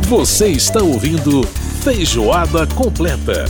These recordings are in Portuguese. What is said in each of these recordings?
Você está ouvindo Feijoada Completa.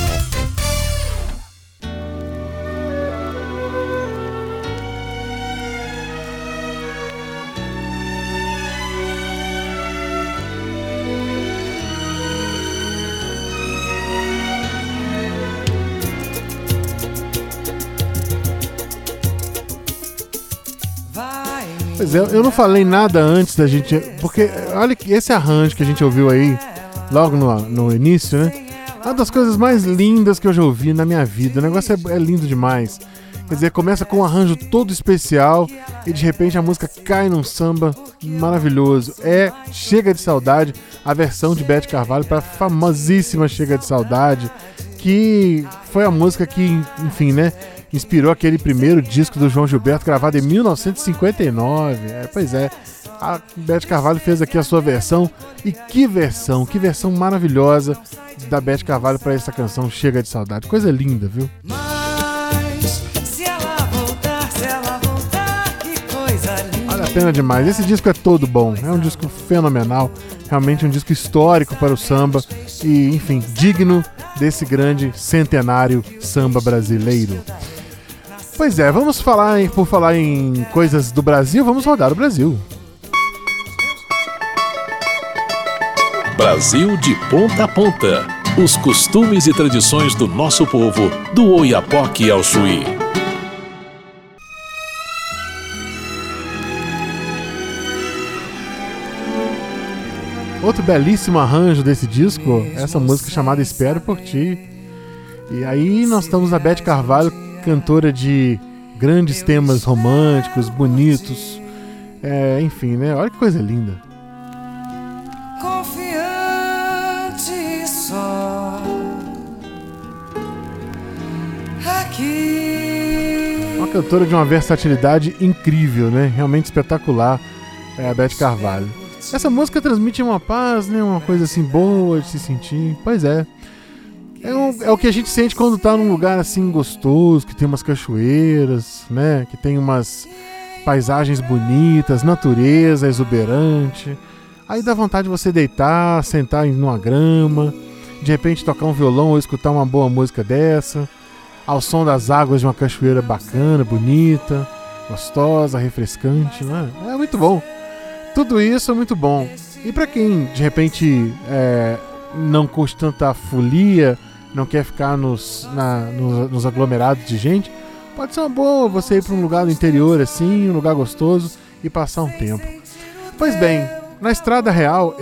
Pois é, eu não falei nada antes da gente... Porque olha que esse arranjo que a gente ouviu aí, logo no início, né? É uma das coisas mais lindas que eu já ouvi na minha vida. O negócio é lindo demais. Quer dizer, começa com um arranjo todo especial e de repente a música cai num samba maravilhoso. Chega de Saudade, a versão de Beth Carvalho para a famosíssima Chega de Saudade, que foi a música que, enfim, né, inspirou aquele primeiro disco do João Gilberto, gravado em 1959. Pois é, a Beth Carvalho fez aqui a sua versão. E que versão maravilhosa da Beth Carvalho para essa canção Chega de Saudade. Coisa linda, viu? Mas se ela voltar, que coisa linda. Vale a pena demais. Esse disco é todo bom. É um disco fenomenal. Realmente um disco histórico para o samba. E, enfim, digno desse grande centenário samba brasileiro. Pois é, por falar em coisas do Brasil, vamos rodar o Brasil. Brasil de ponta a ponta. Os costumes e tradições do nosso povo, do Oiapoque ao Chuí. Outro belíssimo arranjo desse disco, essa música chamada Espero por Ti. E aí nós estamos a Beth Carvalho, cantora de grandes temas românticos, bonitos. Enfim, né? Olha que coisa linda. Confiante só aqui. Uma cantora de uma versatilidade incrível, né? Realmente espetacular, a Beth Carvalho. Essa música transmite uma paz, né? Uma coisa assim boa de se sentir. Pois é. É o que a gente sente quando tá num lugar assim gostoso, que tem umas cachoeiras, né? Que tem umas paisagens bonitas, natureza exuberante. Aí dá vontade de você deitar, sentar numa grama, de repente tocar um violão ou escutar uma boa música dessa, ao som das águas de uma cachoeira bacana, bonita, gostosa, refrescante, né? É muito bom. Tudo isso é muito bom. E pra quem de repente não curte tanta folia, não quer ficar nos aglomerados de gente, pode ser uma boa você ir para um lugar do interior assim, um lugar gostoso e passar um tempo. Pois bem, na Estrada Real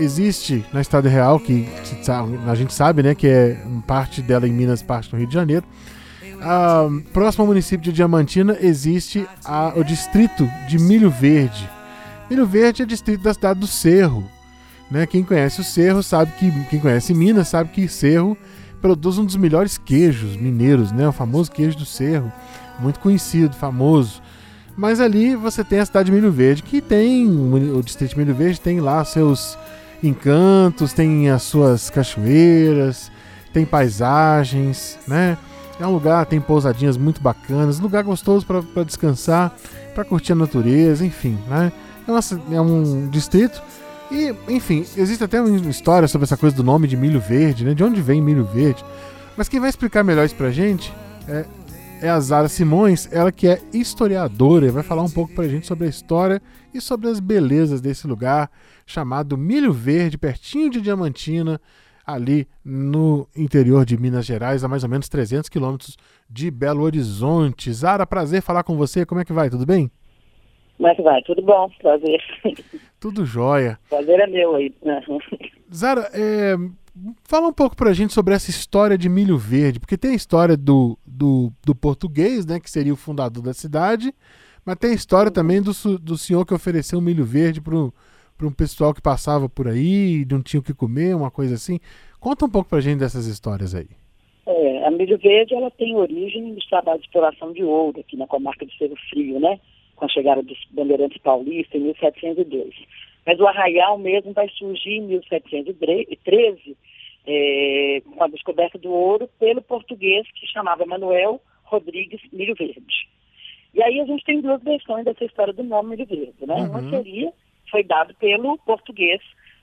que a gente sabe, né, que é parte dela em Minas, parte no Rio de Janeiro, próximo ao município de Diamantina existe o distrito de Milho Verde. Milho Verde é distrito da cidade do Cerro, né? Quem conhece o Cerro quem conhece Minas sabe que Cerro produz um dos melhores queijos mineiros, né? O famoso queijo do Cerro, muito conhecido, famoso. Mas ali você tem a cidade de Milho Verde, que tem, o distrito de Milho Verde tem lá seus encantos, tem as suas cachoeiras, tem paisagens, né? É um lugar, tem pousadinhas muito bacanas, lugar gostoso para descansar, para curtir a natureza, enfim, né? É um distrito. E, enfim, existe até uma história sobre essa coisa do nome de Milho Verde, né? De onde vem Milho Verde. Mas quem vai explicar melhor isso pra gente é a Zara Simões, ela que é historiadora, e vai falar um pouco pra gente sobre a história e sobre as belezas desse lugar chamado Milho Verde, pertinho de Diamantina, ali no interior de Minas Gerais, a mais ou menos 300 quilômetros de Belo Horizonte. Zara, prazer falar com você, como é que vai? Tudo bem? Como é que vai? Tudo bom? Prazer. Tudo jóia. Prazer é meu aí. Zara, fala um pouco pra gente sobre essa história de Milho Verde, porque tem a história do português, né, que seria o fundador da cidade, mas tem a história também do senhor que ofereceu milho verde para um pessoal que passava por aí, não tinha o que comer, uma coisa assim. Conta um pouco pra gente dessas histórias aí. A Milho Verde, ela tem origem dos trabalhos de exploração de ouro aqui na comarca do Cerro Frio, né? Com a chegada dos bandeirantes paulistas em 1702. Mas o arraial mesmo vai surgir em 1713, com a descoberta do ouro pelo português que chamava Manuel Rodrigues Milho Verde. E aí a gente tem duas versões dessa história do nome Milho Verde, né? Uma foi dado pelo português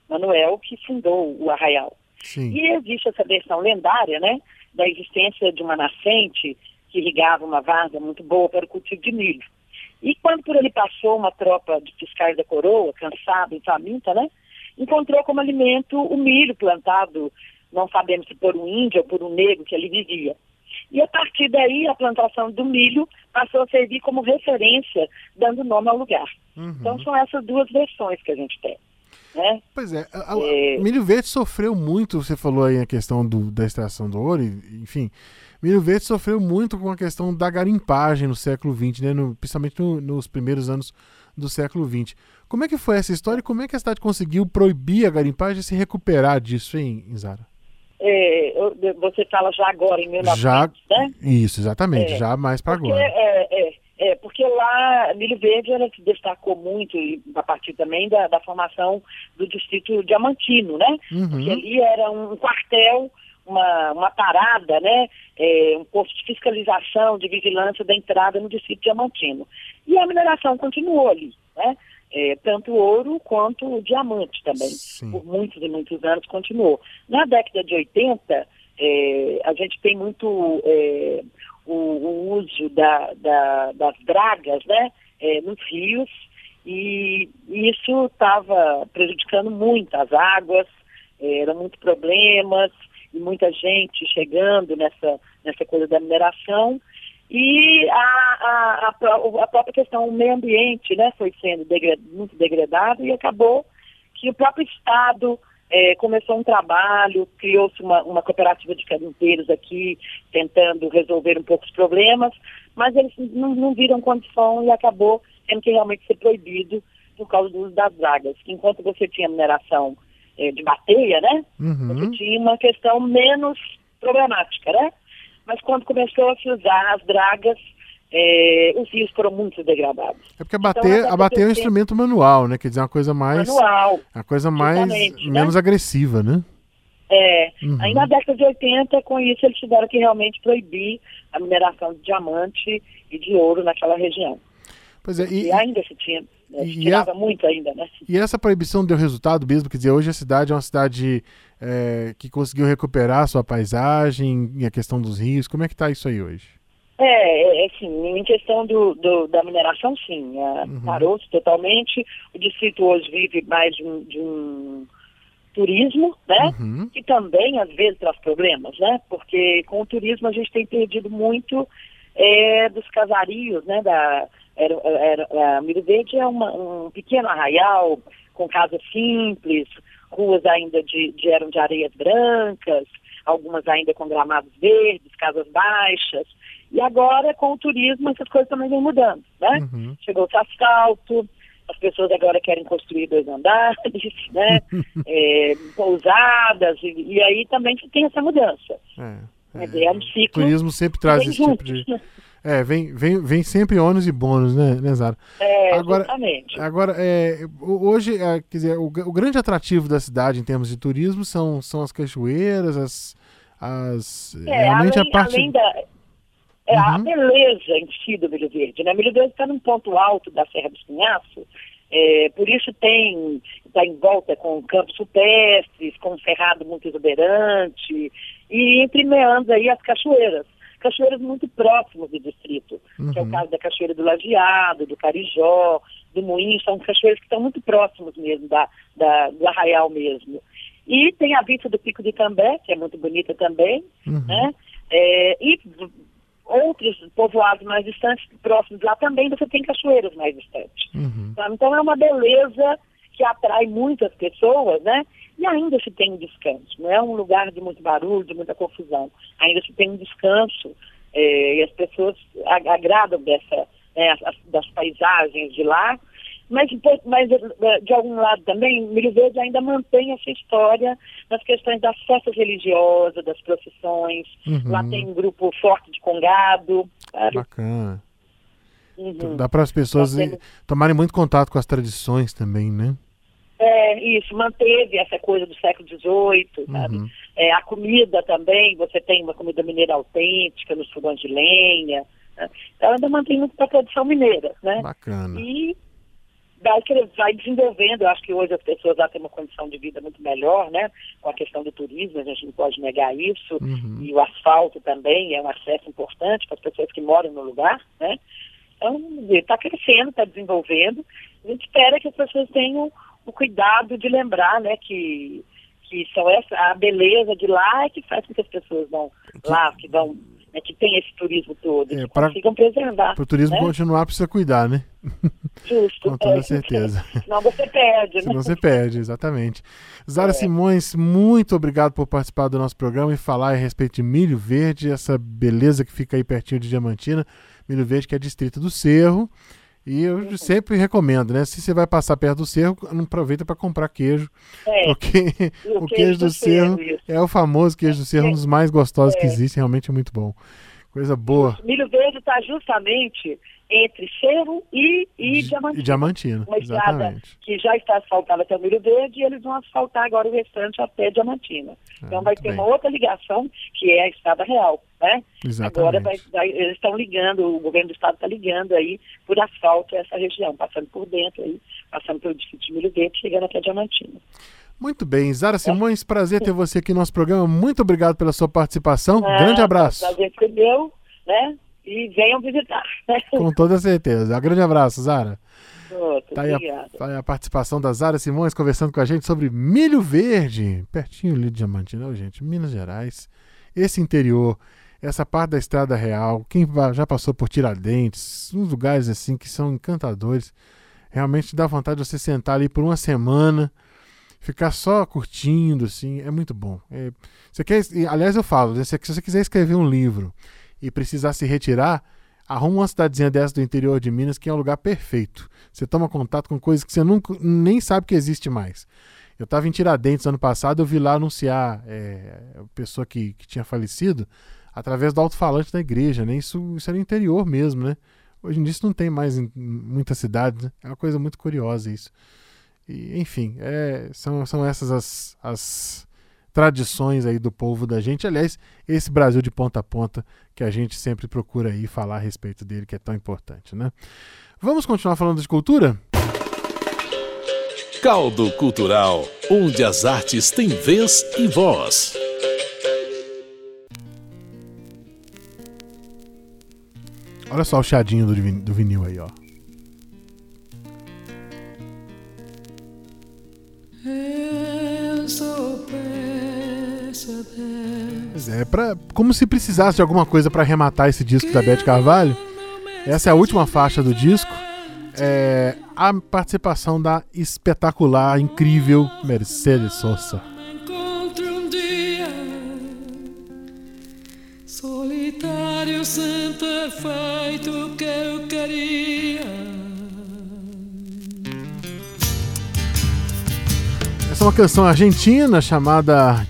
Manuel, que fundou o Arraial. Sim. E existe essa versão lendária, né, da existência de uma nascente que irrigava uma várzea muito boa para o cultivo de milho. E quando por ali passou uma tropa de fiscais da coroa, cansada e faminta, né, encontrou como alimento o milho plantado, não sabemos se por um índio ou por um negro que ali vivia. E a partir daí a plantação do milho passou a servir como referência, dando nome ao lugar. Então são essas duas versões que a gente tem. Né? Pois é, Milho Verde sofreu muito, você falou aí a questão da extração do ouro, enfim, Milho Verde sofreu muito com a questão da garimpagem no século XX, né? Principalmente nos primeiros anos do século XX. Como é que foi essa história e como é que a cidade conseguiu proibir a garimpagem e se recuperar disso, hein, Zara? Você fala já agora, em 1900, né? Isso, exatamente, já mais para agora. Porque lá, Milho Verde, ela se destacou muito, a partir também da formação do distrito diamantino, né? Porque ali era um quartel, uma parada, né? Um posto de fiscalização, de vigilância da entrada no distrito diamantino. E a mineração continuou ali, né? Tanto ouro quanto o diamante também. Sim. Por muitos e muitos anos continuou. Na década de 80, a gente tem muito o uso das dragas, né, nos rios, e isso estava prejudicando muito as águas, eram muitos problemas, e muita gente chegando nessa coisa da mineração. E a própria questão, o meio ambiente, né, foi sendo muito degradado e acabou que o próprio Estado começou um trabalho, criou-se uma cooperativa de garimpeiros aqui, tentando resolver um pouco os problemas, mas eles não viram condição e acabou tendo que realmente ser proibido por causa do uso das dragas. Enquanto você tinha mineração de bateia, né, você tinha uma questão menos problemática, né? Mas quando começou a se usar as dragas, os rios foram muito degradados. É porque a bater é um instrumento manual, né? Quer dizer, uma coisa mais... Manual. Uma coisa mais... menos agressiva, né? Aí na década de 80, com isso, eles tiveram que realmente proibir a mineração de diamante e de ouro naquela região. Pois é, e ainda se tinha... tirava muito ainda, né? E essa proibição deu resultado mesmo? Quer dizer, hoje a cidade é uma cidade que conseguiu recuperar a sua paisagem e a questão dos rios. Como é que está isso aí hoje? Assim, em questão da mineração, sim. Parou-se totalmente. O distrito hoje vive mais de um turismo, né? Que também, às vezes, traz problemas, né? Porque com o turismo a gente tem perdido muito dos casarios, né? A Milho Verde é um pequeno arraial com casas simples, ruas ainda eram de areias brancas, algumas ainda com gramados verdes, casas baixas. E agora, com o turismo, essas coisas também vêm mudando, né? Chegou-se asfalto, as pessoas agora querem construir 2 andares, né? Pousadas, e aí também tem essa mudança. É um ciclo. O turismo sempre traz esse tipo de... vem sempre ônus e bônus, né, Zara? Exatamente. Agora, hoje, quer dizer, o grande atrativo da cidade em termos de turismo são as cachoeiras, realmente a parte... A beleza em si do Milho Verde, né? Milho Verde está num ponto alto da Serra do Espinhaço, por isso está em volta com campos rupestres, com um cerrado muito exuberante, e entre meandros aí as cachoeiras muito próximas do distrito, que é o caso da Cachoeira do Lajeado, do Carijó, do Moinho, são cachoeiras que estão muito próximos mesmo do Arraial mesmo. E tem a vista do Pico de Itambé, que é muito bonita também, né? E outros povoados mais distantes, próximos lá também, você tem cachoeiras mais distantes. Então é uma beleza que atrai muitas pessoas, né? E ainda se tem um descanso. Não é um lugar de muito barulho, de muita confusão. Ainda se tem um descanso e as pessoas agradam das paisagens de lá. Mas de algum lado também, Milho Verde ainda mantém essa história nas questões das festas religiosas, das procissões. Lá tem um grupo forte de congado. Sabe? Bacana. Dá para as pessoas tomarem muito contato com as tradições também, né? Isso, manteve essa coisa do século XVIII, sabe? A comida também, você tem uma comida mineira autêntica nos fogões de lenha, né? Então ainda mantém muito a tradição mineira, né? Bacana. vai desenvolvendo. Eu acho que hoje as pessoas já têm uma condição de vida muito melhor, né? Com a questão do turismo, a gente não pode negar isso. E o asfalto também é um acesso importante para as pessoas que moram no lugar, né? Então, está crescendo, está desenvolvendo. A gente espera que as pessoas tenham o cuidado de lembrar, né, que a beleza de lá é que faz com que as pessoas vão lá, que vão, né, que tem esse turismo todo, que consigam preservar. Para o turismo, né, continuar, precisa cuidar, né? Justo. Com toda certeza. Senão você perde, né? Senão você perde, exatamente. Zara Simões, muito obrigado por participar do nosso programa e falar a respeito de Milho Verde, essa beleza que fica aí pertinho de Diamantina. Milho Verde, que é distrito do Cerro. E eu sempre recomendo, né? Se você vai passar perto do Cerro, não aproveita para comprar queijo. Porque o queijo do Cerro é o famoso queijo do Cerro, um dos mais gostosos que existe, realmente é muito bom. Coisa boa. O Milho Verde está justamente entre Cerro e Diamantina. E Diamantina, uma exatamente. Estrada que já está asfaltada até o Milho Verde e eles vão asfaltar agora o restante até Diamantina. Então vai ter uma outra ligação, que é a Estrada Real, né? Exatamente. Agora eles estão ligando, o governo do estado está ligando aí por asfalto essa região, passando por dentro aí, passando pelo distrito de Milho Verde, chegando até Diamantina. Muito bem. Zara Simões, prazer ter você aqui no nosso programa. Muito obrigado pela sua participação. Grande abraço. Prazer foi meu, né? E venham visitar. Com toda certeza. Um grande abraço, Zara. Tá aí a participação da Zara Simões conversando com a gente sobre Milho Verde, pertinho ali de Diamantina, gente, Minas Gerais. Esse interior, essa parte da Estrada Real, quem já passou por Tiradentes, uns lugares assim que são encantadores, realmente dá vontade de você sentar ali por uma semana, ficar só curtindo, assim, é muito bom. Aliás, eu falo, se você quiser escrever um livro e precisar se retirar, arruma uma cidadezinha dessa do interior de Minas, que é um lugar perfeito. Você toma contato com coisas que você nem sabe que existe mais. Eu estava em Tiradentes ano passado, eu vi lá anunciar a pessoa que tinha falecido através do alto-falante da igreja, né? Isso era no interior mesmo, né? Hoje em dia isso não tem mais em muitas cidades, né? É uma coisa muito curiosa isso. E, enfim, são essas as tradições aí do povo da gente. Aliás, esse Brasil de ponta a ponta que a gente sempre procura aí falar a respeito dele, que é tão importante, né? Vamos continuar falando de cultura? Caldo Cultural, onde as artes têm vez e voz. Olha só o chiadinho do vinil aí, ó. Como se precisasse de alguma coisa para arrematar esse disco da Beth Carvalho. Essa é a última faixa do disco. A participação da espetacular, incrível Mercedes Sosa. Solitário sem ter feito o que eu queria. Essa é uma canção argentina chamada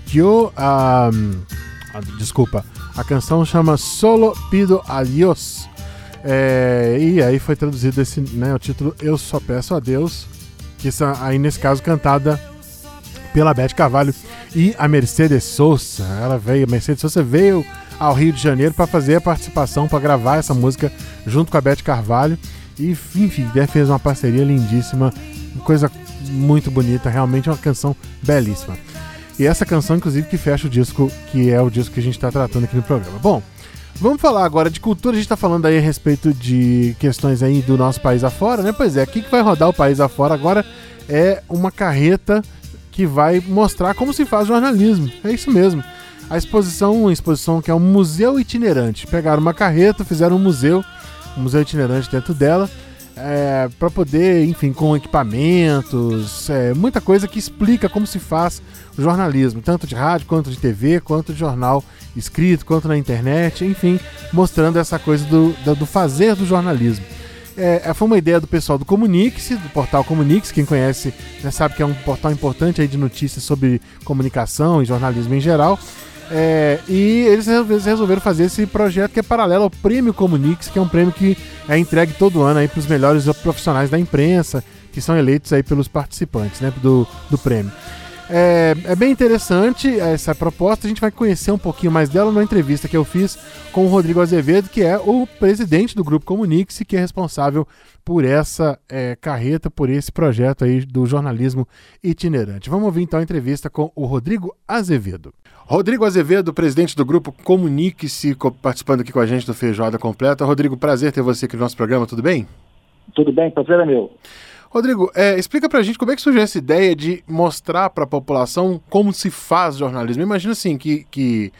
desculpa, a canção chama Solo Pido a Dios. E aí foi traduzido o título Eu Só Peço a Deus, que aí nesse caso cantada pela Beth Carvalho e a Mercedes Sosa. A Mercedes Sosa veio ao Rio de Janeiro para fazer a participação, para gravar essa música junto com a Beth Carvalho e, enfim, fez uma parceria lindíssima, coisa muito bonita, realmente uma canção belíssima. E essa canção, inclusive, que fecha o disco, que é o disco que a gente está tratando aqui no programa. Bom, vamos falar agora de cultura. A gente está falando aí a respeito de questões aí do nosso país afora, né? Pois é, o que vai rodar o país afora agora é uma carreta que vai mostrar como se faz jornalismo. É isso mesmo. A exposição que é um museu itinerante. Pegaram uma carreta, fizeram um museu itinerante dentro dela, para poder, enfim, com equipamentos, muita coisa que explica como se faz o jornalismo, tanto de rádio, quanto de TV, quanto de jornal escrito, quanto na internet, enfim, mostrando essa coisa do fazer do jornalismo. Foi uma ideia do pessoal do Comunique-se, do portal Comunique-se. Quem conhece já sabe que é um portal importante aí de notícias sobre comunicação e jornalismo em geral. E eles resolveram fazer esse projeto que é paralelo ao Prêmio Comunique-se, que é um prêmio que é entregue todo ano para os melhores profissionais da imprensa, que são eleitos aí pelos participantes, né, do prêmio. É bem interessante essa proposta, a gente vai conhecer um pouquinho mais dela numa entrevista que eu fiz com o Rodrigo Azevedo, que é o presidente do Grupo Comunique-se, que é responsável por essa carreta, por esse projeto aí do jornalismo itinerante. Vamos ouvir então a entrevista com o Rodrigo Azevedo. Rodrigo Azevedo, presidente do Grupo Comunique-se, participando aqui com a gente do Feijoada Completa. Rodrigo, prazer ter você aqui no nosso programa, tudo bem? Tudo bem, prazer é meu. Rodrigo, explica pra gente como é que surgiu essa ideia de mostrar pra população como se faz jornalismo. Imagina assim, que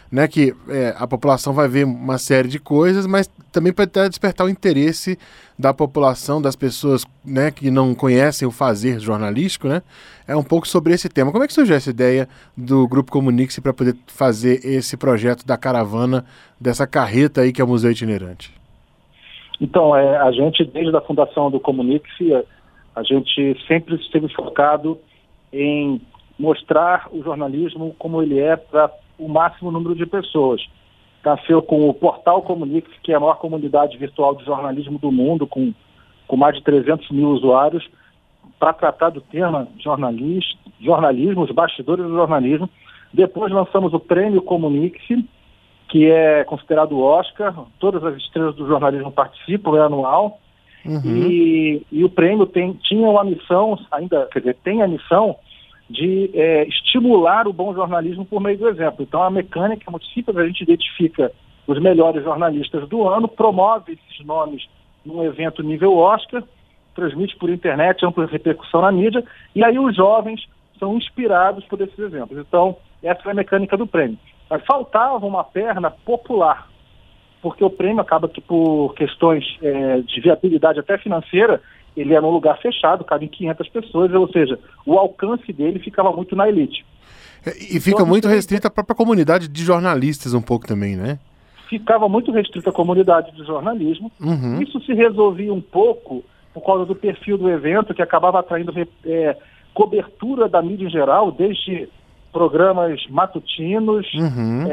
a população vai ver uma série de coisas, mas também pode até despertar o interesse da população, das pessoas, né, que não conhecem o fazer jornalístico, né? É um pouco sobre esse tema. Como é que surgiu essa ideia do Grupo Comunique-se para poder fazer esse projeto da caravana, dessa carreta aí que é o Museu Itinerante? Então, a gente, desde a fundação do Comunique-se, a gente sempre esteve focado em mostrar o jornalismo como ele é para o máximo número de pessoas. Nasceu com o Portal Comunique-se, que é a maior comunidade virtual de jornalismo do mundo, com mais de 300 mil usuários, para tratar do tema jornalismo, os bastidores do jornalismo. Depois lançamos o Prêmio Comunique-se, que é considerado o Oscar, todas as estrelas do jornalismo participam, é anual. Uhum. E o prêmio tinha uma missão, tem a missão de estimular o bom jornalismo por meio do exemplo. Então a mecânica é muito simples, a gente identifica os melhores jornalistas do ano, promove esses nomes num evento nível Oscar, transmite por internet, ampla repercussão na mídia, e aí os jovens são inspirados por esses exemplos. Então essa é a mecânica do prêmio. Mas faltava uma perna popular, porque o prêmio acaba que por questões de viabilidade até financeira, ele é num lugar fechado, cabe em 500 pessoas, ou seja, o alcance dele ficava muito na elite. E fica então, muito restrita à própria comunidade de jornalistas um pouco também, né? Ficava muito restrita à comunidade de jornalismo. Uhum. Isso se resolvia um pouco por causa do perfil do evento, que acabava atraindo cobertura da mídia em geral, desde programas matutinos, uhum.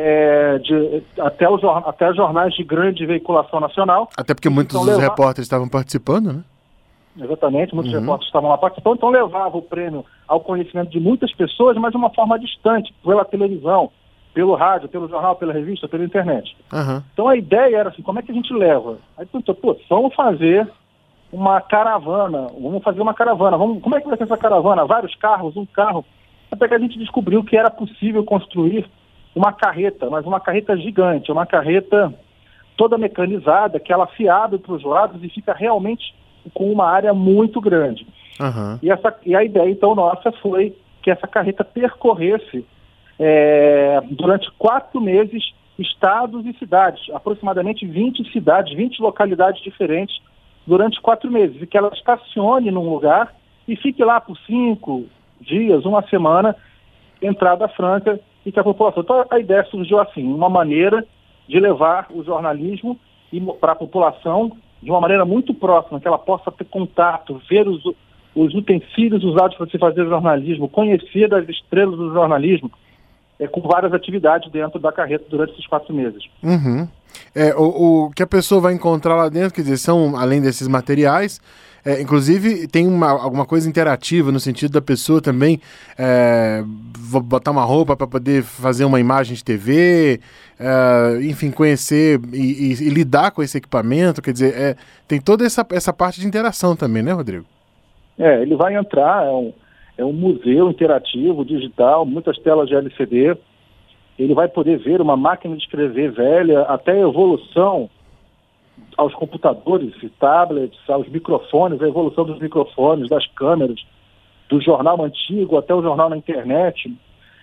Até jornais de grande veiculação nacional. Até porque muitos dos repórteres estavam participando, né? Exatamente, muitos repórteres estavam lá participando, então levava o prêmio ao conhecimento de muitas pessoas, mas de uma forma distante, pela televisão, pelo rádio, pelo jornal, pela revista, pela internet. Uhum. Então a ideia era assim, como é que a gente leva? Aí pensou, vamos fazer uma caravana, como é que vai ser essa caravana? Vários carros, um carro. Até que a gente descobriu que era possível construir uma carreta, mas uma carreta gigante, uma carreta toda mecanizada, que ela se abre para os lados e fica realmente com uma área muito grande. Uhum. E a ideia, então, nossa foi que essa carreta percorresse durante 4 meses estados e cidades, aproximadamente 20 cidades, 20 localidades diferentes durante 4 meses, e que ela estacione num lugar e fique lá por 5 dias, uma semana, entrada franca, e que a população... Então a ideia surgiu assim, uma maneira de levar o jornalismo para a população de uma maneira muito próxima, que ela possa ter contato, ver os utensílios usados para se fazer jornalismo, conhecer as estrelas do jornalismo, com várias atividades dentro da carreta durante esses 4 meses. Uhum. O que a pessoa vai encontrar lá dentro, quer dizer, são, além desses materiais, inclusive tem alguma coisa interativa no sentido da pessoa também botar uma roupa para poder fazer uma imagem de TV, enfim, conhecer e lidar com esse equipamento, quer dizer, tem toda essa parte de interação também, né, Rodrigo? Ele vai entrar, é um museu interativo, digital, muitas telas de LCD. Ele vai poder ver uma máquina de escrever velha, até a evolução aos computadores, tablets, aos microfones, a evolução dos microfones, das câmeras, do jornal antigo até o jornal na internet.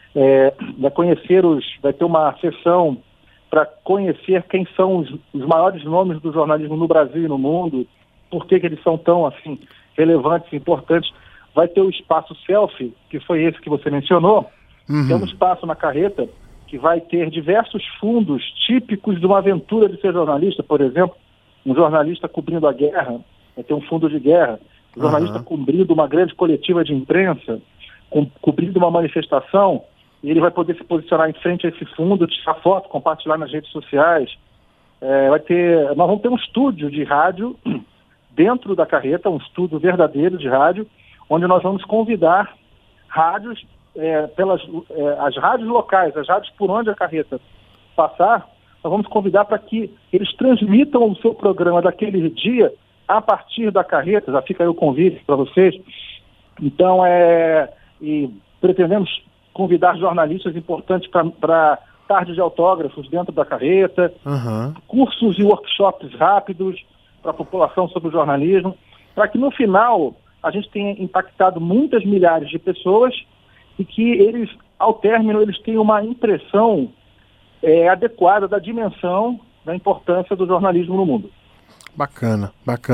Vai ter uma sessão para conhecer quem são os maiores nomes do jornalismo no Brasil e no mundo, por que eles são tão assim relevantes e importantes. Vai ter o espaço selfie, que foi esse que você mencionou. Uhum. Tem um espaço na carreta que vai ter diversos fundos típicos de uma aventura de ser jornalista. Por exemplo, um jornalista cobrindo a guerra, vai ter um fundo de guerra. Um jornalista cobrindo uma grande coletiva de imprensa, cobrindo uma manifestação, e ele vai poder se posicionar em frente a esse fundo, tirar foto, compartilhar nas redes sociais. Nós vamos ter um estúdio de rádio dentro da carreta, um estúdio verdadeiro de rádio, onde nós vamos convidar rádios pelas as rádios locais, as rádios por onde a carreta passar, nós vamos convidar para que eles transmitam o seu programa daquele dia a partir da carreta. Já fica aí o convite para vocês. Então, e pretendemos convidar jornalistas importantes para tardes de autógrafos dentro da carreta, cursos e workshops rápidos para a população sobre o jornalismo, para que no final a gente tenha impactado muitas milhares de pessoas e que eles, ao término, eles tenham uma impressão adequada da dimensão, da importância do jornalismo no mundo. Bacana.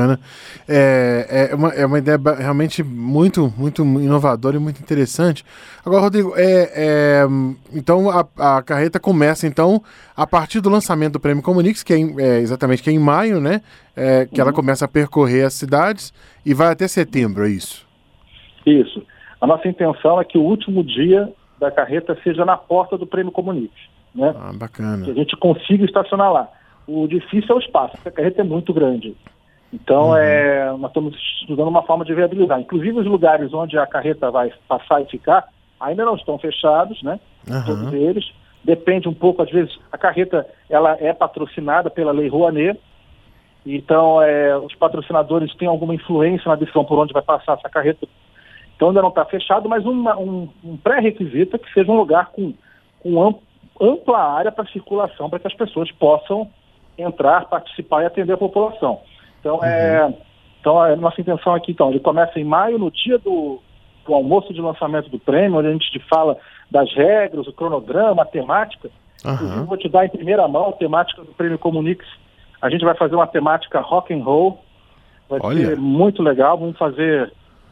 É uma ideia realmente muito, muito inovadora e muito interessante. Agora, Rodrigo, então a carreta começa então a partir do lançamento do Prêmio Comunix, que é em maio, né? Que ela começa a percorrer as cidades e vai até setembro, é isso? Isso. A nossa intenção é que o último dia da carreta seja na porta do Prêmio Comunix, né? Bacana. Que a gente consiga estacionar lá. O difícil é o espaço, porque a carreta é muito grande. Então, nós estamos estudando uma forma de viabilizar. Inclusive, os lugares onde a carreta vai passar e ficar ainda não estão fechados, né? Todos eles. Depende um pouco, às vezes, a carreta ela é patrocinada pela Lei Rouanet. Então, os patrocinadores têm alguma influência na decisão por onde vai passar essa carreta. Então, ainda não está fechado, mas um pré-requisito é que seja um lugar com ampla área para circulação, para que as pessoas possam entrar, participar e atender a população. Então, a nossa intenção aqui, ele começa em maio, no dia do almoço de lançamento do prêmio, onde a gente fala das regras, o cronograma, a temática. Inclusive, vou te dar em primeira mão a temática do Prêmio Comunix. A gente vai fazer uma temática rock and roll, vai ser muito legal. Vamos fazer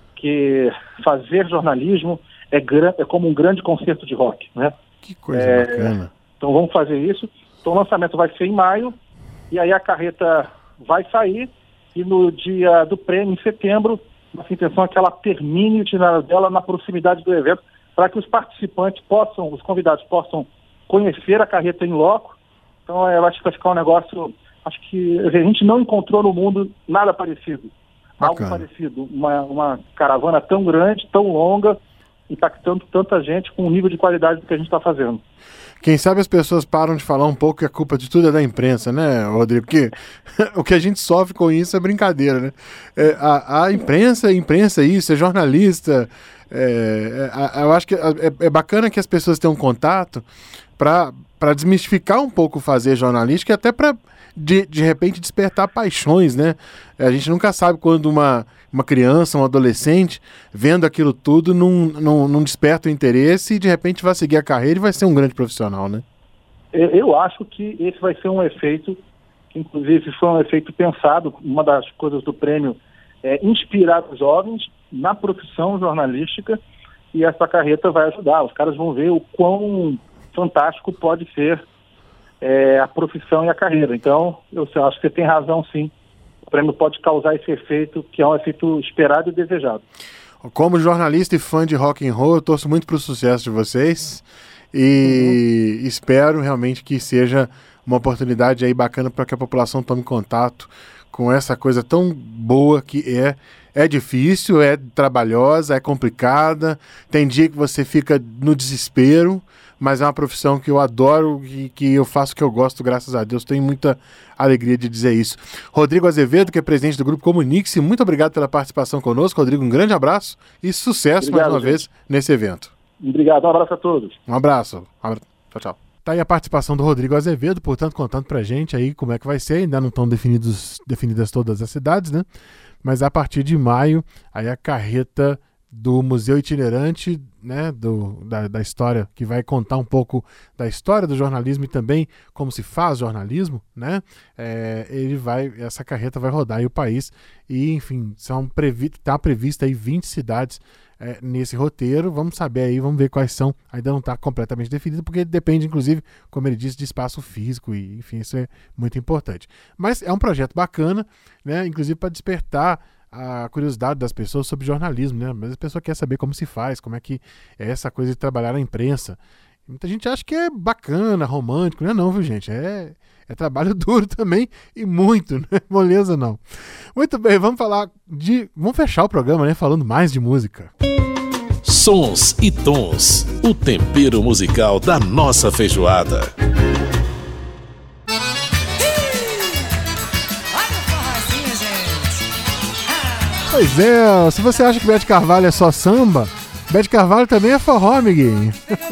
jornalismo é como um grande concerto de rock, né? Que coisa bacana. Então vamos fazer isso. Então o lançamento vai ser em maio, e aí a carreta vai sair, e no dia do prêmio, em setembro, nossa intenção é que ela termine o itinerário dela na proximidade do evento, para que os participantes os convidados possam conhecer a carreta em loco. Então eu acho que vai ficar um negócio, acho que a gente não encontrou no mundo nada parecido. Bacana. Algo parecido, uma caravana tão grande, tão longa, impactando tanta gente com o nível de qualidade do que a gente está fazendo. Quem sabe as pessoas param de falar um pouco que a culpa de tudo é da imprensa, né, Rodrigo? Porque o que a gente sofre com isso é brincadeira, né? A imprensa é isso, é jornalista. Eu acho que é bacana que as pessoas tenham contato para desmistificar um pouco o fazer jornalístico e até para, de repente, despertar paixões, né? A gente nunca sabe quando uma criança, um adolescente, vendo aquilo tudo, não desperta o interesse e, de repente, vai seguir a carreira e vai ser um grande profissional, né? Eu acho que esse vai ser um efeito, que inclusive foi um efeito pensado. Uma das coisas do prêmio é inspirar os jovens na profissão jornalística, e essa carreta vai ajudar. Os caras vão ver o quão fantástico pode ser a profissão e a carreira. Então, eu acho que você tem razão, sim. O prêmio pode causar esse efeito, que é um efeito esperado e desejado. Como jornalista e fã de rock and roll, eu torço muito para o sucesso de vocês e espero realmente que seja uma oportunidade aí bacana para que a população tome contato com essa coisa tão boa que é difícil, é trabalhosa, é complicada, tem dia que você fica no desespero, mas é uma profissão que eu adoro e que eu faço o que eu gosto, graças a Deus. Tenho muita alegria de dizer isso. Rodrigo Azevedo, que é presidente do Grupo Comunix, muito obrigado pela participação conosco. Rodrigo, um grande abraço e sucesso mais uma vez nesse evento. Obrigado, um abraço a todos. Um abraço. Tchau, tchau. Tá aí a participação do Rodrigo Azevedo, portanto, contando pra gente aí como é que vai ser. Ainda não estão definidas todas as cidades, né? Mas a partir de maio, aí a carreta do Museu Itinerante, né, da história, que vai contar um pouco da história do jornalismo e também como se faz jornalismo, né? Essa carreta vai rodar aí o país e, enfim, está prevista aí 20 cidades nesse roteiro. Vamos saber aí, vamos ver quais são. Ainda não está completamente definido, porque depende, inclusive, como ele disse, de espaço físico e, enfim, isso é muito importante. Mas é um projeto bacana, né? Inclusive para despertar a curiosidade das pessoas sobre jornalismo, né? Mas a pessoa quer saber como se faz, como é que é essa coisa de trabalhar na imprensa. Muita gente acha que é bacana, romântico, não é não, viu, gente? É trabalho duro também e muito, não é moleza não. Muito bem, vamos fechar o programa, né? Falando mais de música. Sons e tons, o tempero musical da nossa feijoada. Pois é, se você acha que Bete Carvalho é só samba, Bete Carvalho também é forró, amiguinho.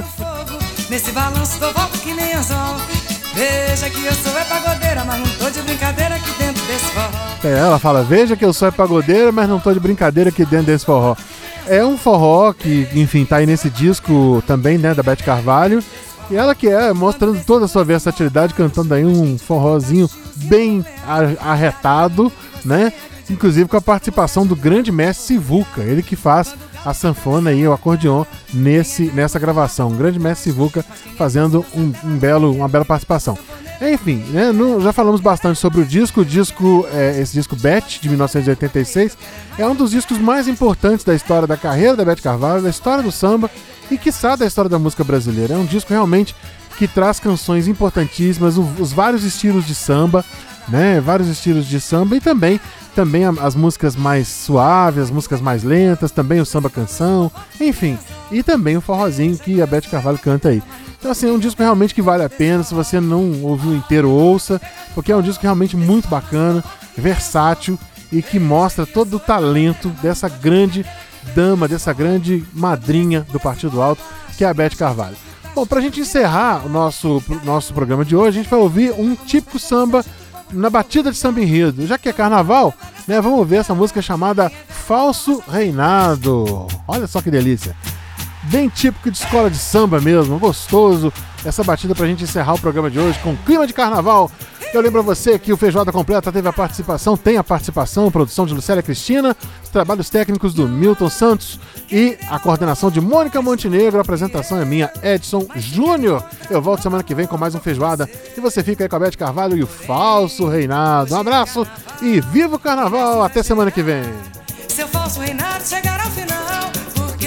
Nesse balanço tô volto que nem anzol. Veja que eu sou pagodeira, mas não tô de brincadeira aqui dentro desse forró. Ela fala, veja que eu sou pagodeira, mas não tô de brincadeira aqui dentro desse forró. É um forró que, enfim, tá aí nesse disco também, né, da Bete Carvalho. E ela que mostrando toda a sua versatilidade, cantando aí um forrozinho bem arretado, né? Inclusive com a participação do grande mestre Sivuca, ele que faz a sanfona e o acordeon nessa gravação. O grande mestre Sivuca fazendo uma bela participação. Enfim, né, já falamos bastante sobre o disco. Esse disco Bete, de 1986, é um dos discos mais importantes da história da carreira da Bete Carvalho, da história do samba e, quiçá, da história da música brasileira. É um disco realmente que traz canções importantíssimas, os vários estilos de samba, né, e também as músicas mais suaves, as músicas mais lentas, também o samba canção, enfim, e também o forrozinho que a Bete Carvalho canta aí. Então, assim, é um disco realmente que vale a pena. Se você não ouviu inteiro, ouça, porque é um disco realmente muito bacana, versátil e que mostra todo o talento dessa grande dama, dessa grande madrinha do Partido Alto, que é a Bete Carvalho. Bom, pra gente encerrar o nosso programa de hoje, a gente vai ouvir um típico samba na batida de samba enredo. Já que é carnaval, né, vamos ouvir essa música chamada Falso Reinado. Olha só que delícia. Bem típico de escola de samba mesmo, gostoso. Essa batida pra gente encerrar o programa de hoje com clima de carnaval. Eu lembro a você que o Feijoada Completa tem a participação, produção de Lucélia Cristina, os trabalhos técnicos do Milton Santos e a coordenação de Mônica Montenegro. A apresentação é minha, Edson Júnior. Eu volto semana que vem com mais um Feijoada e você fica aí com a Bete Carvalho e o Falso Reinado. Um abraço e viva o carnaval! Até semana que vem! Seu falso reinado chegará ao final, porque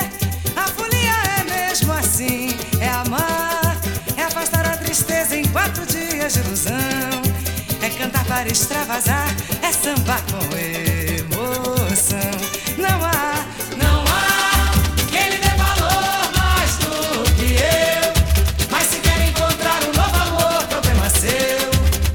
a folia é mesmo assim, é amar, é afastar a tristeza em 4 dias de ilusão, é cantar para extravasar, é sambar com emoção. Não há quem lhe dê valor mais do que eu, mas se quer encontrar um novo amor, problema seu.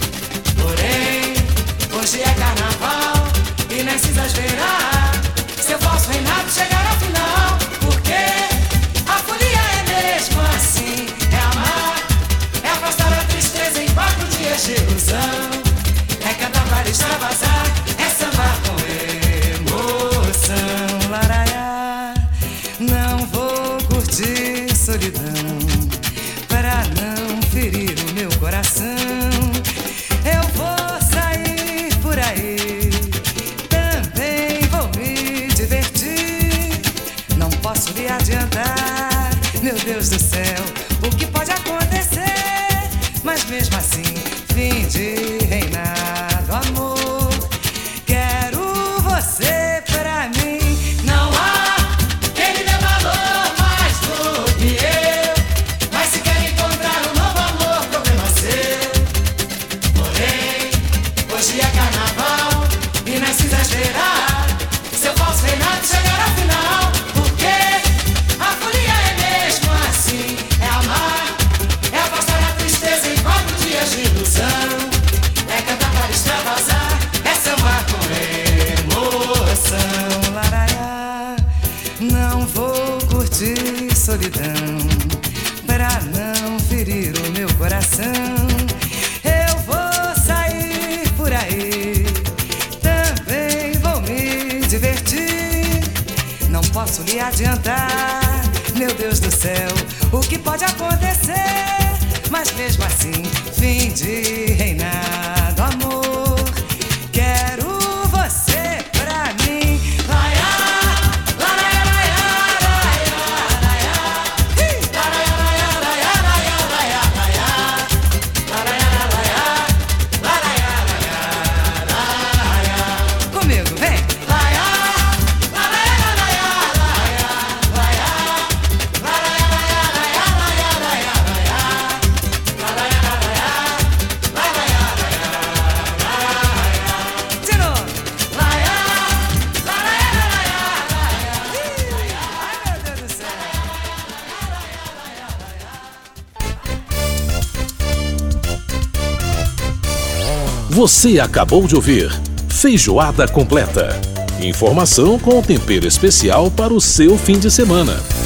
Porém, hoje é carnaval e nem se exasperar, seu falso reinado chegará ao final, porque a folia é mesmo assim, é amar, é afastar a tristeza em 4 dias de ilusão, é cantar para extravasar, é sambar com emoção. Laraiá, não vou curtir solidão, para não ferir o meu coração. Eu vou sair por aí, também vou me divertir. Não posso lhe adiantar, meu Deus do céu, o que pode acontecer, mas mesmo assim, fim de reinado, amor. Quero você pra mim. Não há quem lhe dê valor mais do que eu, mas se quer encontrar um novo amor, problema seu. Porém, hoje é carnaval e nem se exagerar, seu falso reinado chegará ao final, porque a folia é mesmo assim, é amar, é afastar a tristeza em 4 dias de ilusão, é cantar para extravasar, é sambar com emoção. Laraiá, não vou curtir solidão, para não ferir o meu coração. Eu vou sair por aí, também vou me divertir. Não posso lhe adiantar, meu Deus do céu, o que pode acontecer, mas mesmo assim, fim de reinado, amor. Quero você pra mim. Laiá, laiá, laiá, laiá, laiá, laiá, laiá, laiá, laiá, laiá, laiá. Comigo, vem. Você acabou de ouvir Feijoada Completa. Informação com tempero especial para o seu fim de semana.